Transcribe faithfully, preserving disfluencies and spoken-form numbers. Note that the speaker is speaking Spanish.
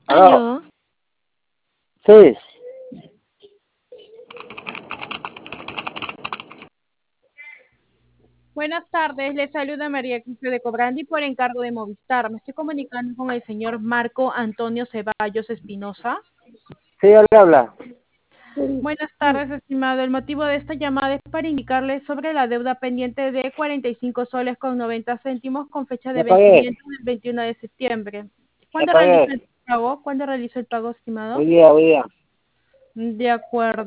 Aló, Aló, sí, Buenas tardes, les saluda María Cristina de Cobrandi por encargo de Movistar. Me estoy comunicando con el señor Marco Antonio Ceballos Espinosa. sí, él habla. Buenas tardes, estimado. El motivo de esta llamada es para indicarle sobre la deuda pendiente de cuarenta y cinco soles con noventa céntimos con fecha de Ya pagué, vencimiento del veintiuno de septiembre. ya ¿Cuándo realiza pagué. el pago? ¿Cuándo realiza el pago, estimado? Hoy día, hoy día. De acuerdo.